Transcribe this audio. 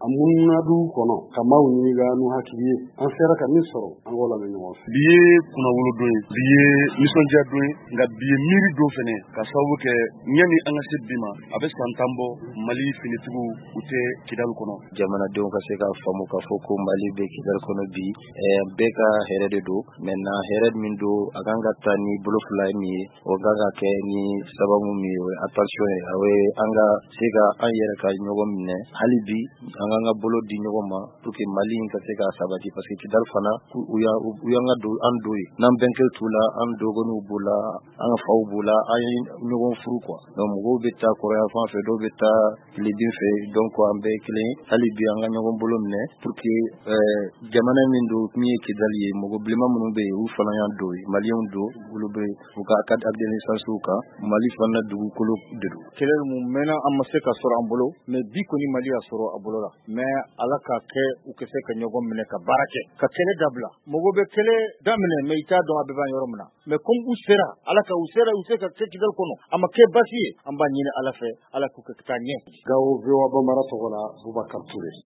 amunadu kono kamaw ni ga nu hakiliye an sera ka min soro an gola men ɲɔgɔn fɛ biye kuna wolo don biye nisɔndiya don nka biye miiri don fɛnɛ ka sababu kɛ ɲani an ka se bi ma a bɛ san 10 bɔ Mali finitigiw u tɛ Kidali kɔnɔ jamanadenw ka se ka faamu ka fɔ ko Mali bɛ Kidali kɔnɔ bi bɛɛ ka hɛrɛ de don maintenant hɛrɛ min don a kan ka taa ni bolo fila ye min ye o kan ka kɛ ni sababu min ye o ye attention ye o ye an ka se ka an yɛrɛ ka ɲɔgɔn minɛ hali bi an kan ka bolo di ɲɔgɔn ma pour que Mali in ka se ka sabati parce que Kidali fana u y'an ka don an do ye n'an bɛnkɛ t'u la an dɔgɔninw b'u la an ka faw b'u la an ye ɲɔgɔn furu quoi donc mɔgɔw bɛ taa kɔrɔya fan fɛ dɔw bɛ taa tilebin fɛ donc an bɛɛ ye kelen hali bi an ka ɲɔgɔn bolo minɛ pour que jamana min don min ye Kidali ye mɔgɔ bilenman minnu bɛ yen u fana y'an do ye maliyɛnw don olu bɛ u ka carte d'identité kan Mali fana dugukolo de don kɛlɛ mun mɛnna an ma se ka sɔrɔ an bolo mais bi kɔni Mali y'a sɔrɔ a bolo la mais Ala ka kɛ u ka se ka ɲɔgɔn minɛ ka baara kɛ ka kɛlɛ dabila mɔgɔ bɛ kɛlɛ daminɛ mais i t'a dɔn a bɛ ban yɔrɔ min na mais comme u sera Ala ka u se ka kɛ Kidali kɔnɔ a ma kɛ basi ye an b'a ɲini Ala fɛ Ala k'u ka taa ɲɛ Gawo VOA Bambara tɔgɔ la Bubakar Ture